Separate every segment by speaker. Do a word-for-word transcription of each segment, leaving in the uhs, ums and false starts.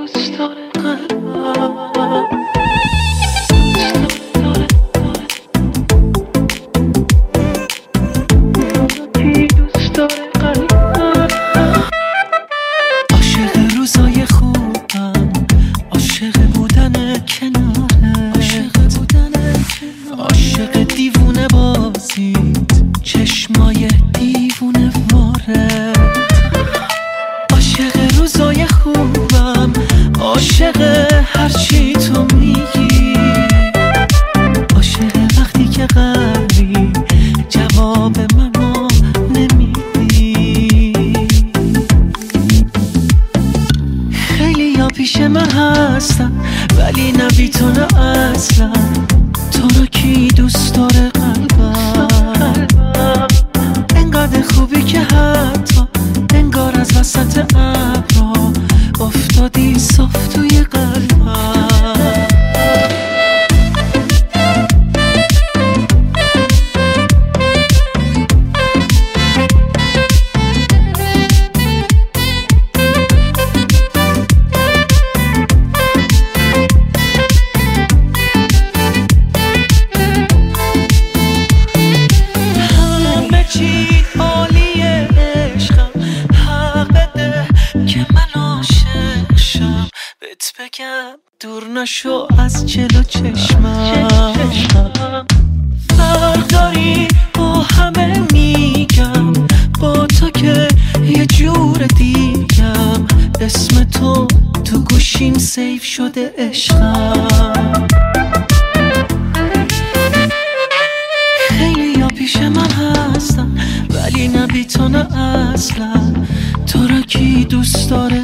Speaker 1: دوست داره قلبم. کی دوست داره قلبم. عاشق روزای خوبم، عاشق بودن کناره، عاشق بودن کناره، عاشق دیوونه بازیت، چشمای دیوونه واره. عاشق روزای خوبم، عاشق هرچی تو میگی، عاشق وقتی که قلبی جواب منو نمیدی. خیلی یا پیش من هستن ولی نبی تو نه اصلا. تو رو کی دوست داره قلبم. انقدر خوبی که حتی انگار از وسط ابرا افتادی صاف توی قلبم. همه چی عالیه عشقم، حق بده که من عاشق شم. بهت بگم دور نشو از جلو چشمم. فرق داری با همه میگم، با تو که یه جور دیگم. اسم تو تو گوشیم سیف شده عشقم. خیلی یا پیش من هستن ولی نبی تو نه اصلا. تو را کی دوست داره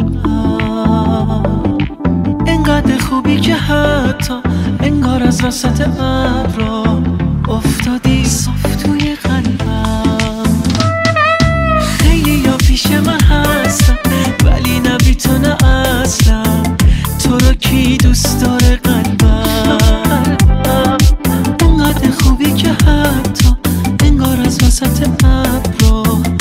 Speaker 1: قلبم. انقدر خوبی که حتی انگار از وسط ابرا افتادی صاف توی قلبم. خیلی یا پیش من هستن ولی نبی تو نه اصلا. تو را کی دوست داره قلبم. انقدر خوبی که حتی انگار از وسط ابرا